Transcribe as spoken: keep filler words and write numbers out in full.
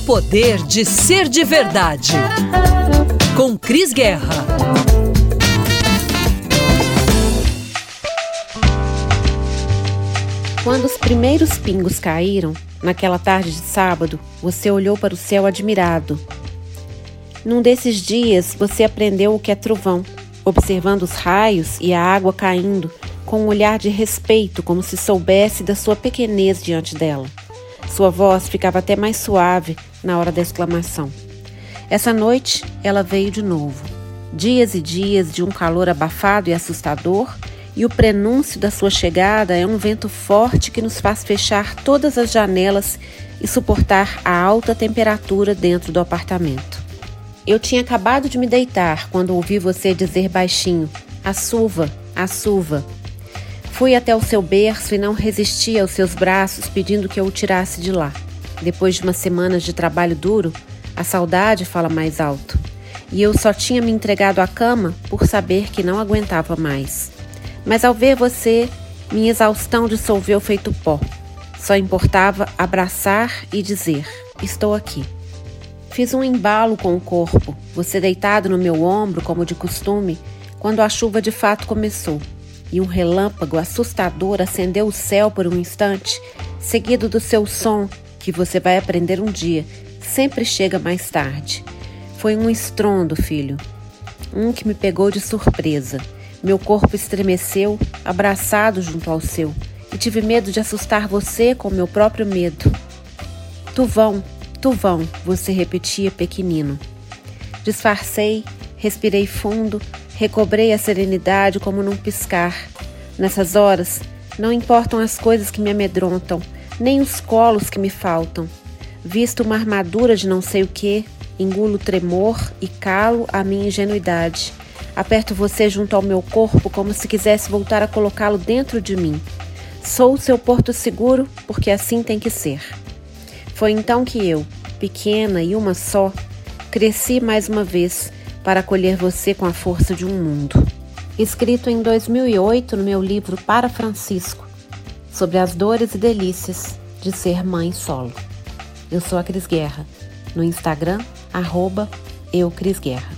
poder de ser de verdade. Com Cris Guerra. Quando os primeiros pingos caíram, naquela tarde de sábado, você olhou para o céu admirado. Num desses dias, você aprendeu o que é trovão, observando os raios e a água caindo com um olhar de respeito, como se soubesse da sua pequenez diante dela. Sua voz ficava até mais suave na hora da exclamação. Essa noite, ela veio de novo. Dias e dias de um calor abafado e assustador, e o prenúncio da sua chegada é um vento forte que nos faz fechar todas as janelas e suportar a alta temperatura dentro do apartamento. Eu tinha acabado de me deitar quando ouvi você dizer baixinho: "A suva, a suva". Fui até o seu berço e não resisti aos seus braços pedindo que eu o tirasse de lá. Depois de umas semanas de trabalho duro, a saudade fala mais alto. E eu só tinha me entregado à cama por saber que não aguentava mais. Mas ao ver você, minha exaustão dissolveu feito pó. Só importava abraçar e dizer: "Estou aqui". Fiz um embalo com o corpo, você deitado no meu ombro como de costume, quando a chuva de fato começou. E um relâmpago assustador acendeu o céu por um instante, seguido do seu som, que você vai aprender um dia, sempre chega mais tarde. Foi um estrondo, filho. Um que me pegou de surpresa. Meu corpo estremeceu, abraçado junto ao seu, e tive medo de assustar você com meu próprio medo. "Tuvão, tuvão", você repetia pequenino. Disfarcei, respirei fundo, recobrei a serenidade como num piscar. Nessas horas, não importam as coisas que me amedrontam, nem os colos que me faltam. Visto uma armadura de não sei o que, engulo o tremor e calo a minha ingenuidade. Aperto você junto ao meu corpo como se quisesse voltar a colocá-lo dentro de mim. Sou o seu porto seguro porque assim tem que ser. Foi então que eu, pequena e uma só, cresci mais uma vez para acolher você com a força de um mundo. Escrito em dois mil e oito no meu livro Para Francisco, sobre as dores e delícias de ser mãe solo. Eu sou a Cris Guerra, no Instagram, arroba eu Cris Guerra.